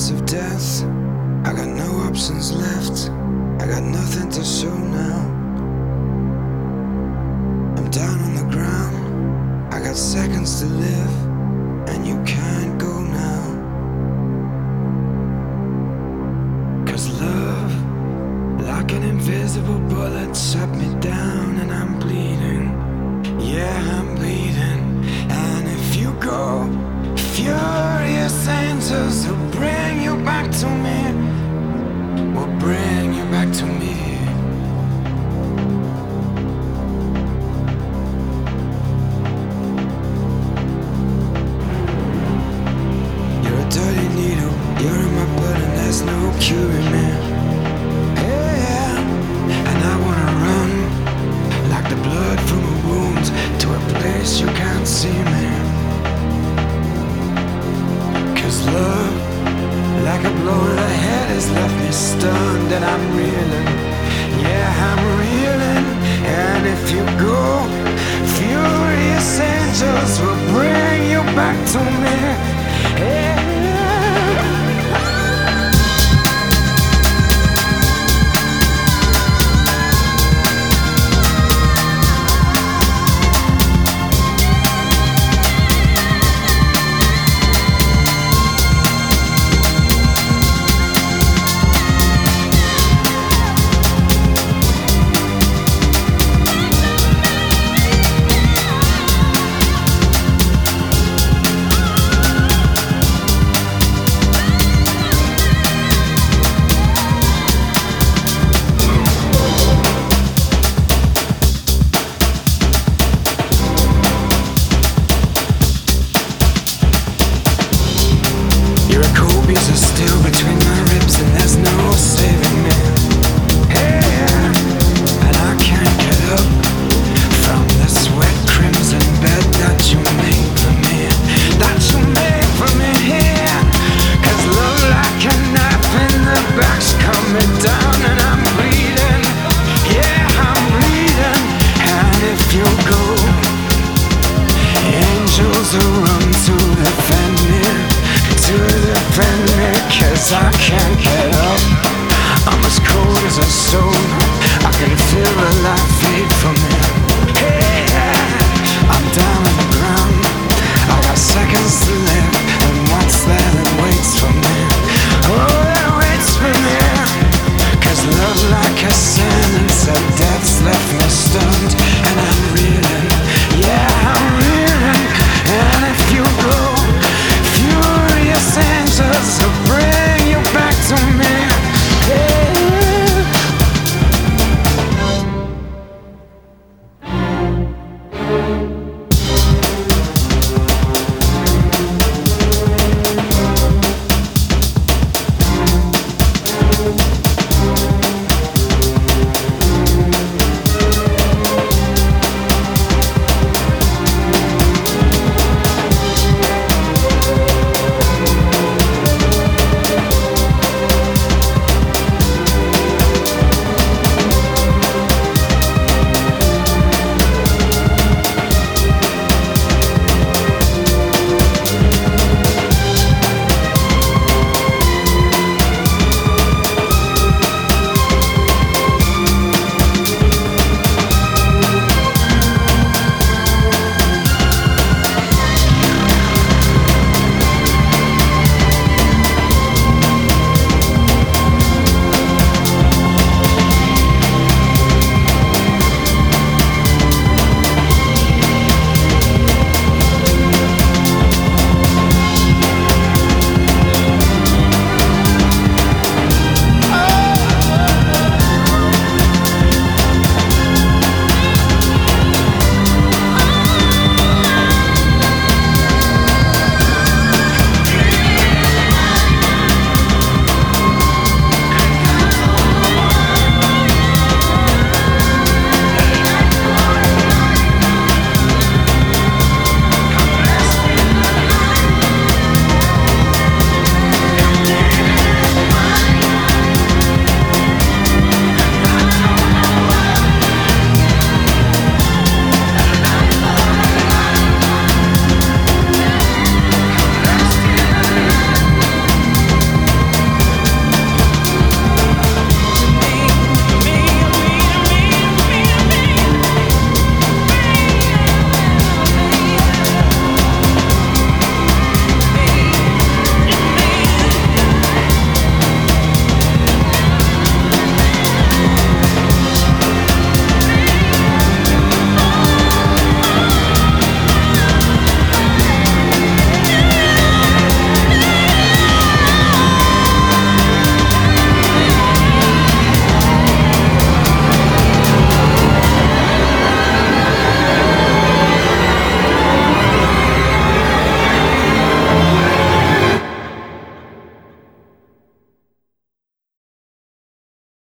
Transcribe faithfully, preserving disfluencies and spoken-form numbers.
hands of death. I got no options left. I got nothing to show now. I'm down on the ground. I got seconds to live, and you can't go now. 'Cause love, like an invisible bullet, shut me down and I'm bleeding. Yeah, I'm bleeding. And if you go, furious angels will bring you back to me. Will bring you back to me. You're a dirty needle, you're in my blood and there's no curing me. Yeah, and I wanna run like the blood from a wound to a place you can't see me. 'Cause love, like a blow to the head, has left me stunned and I'm reeling. Yeah, I'm reeling.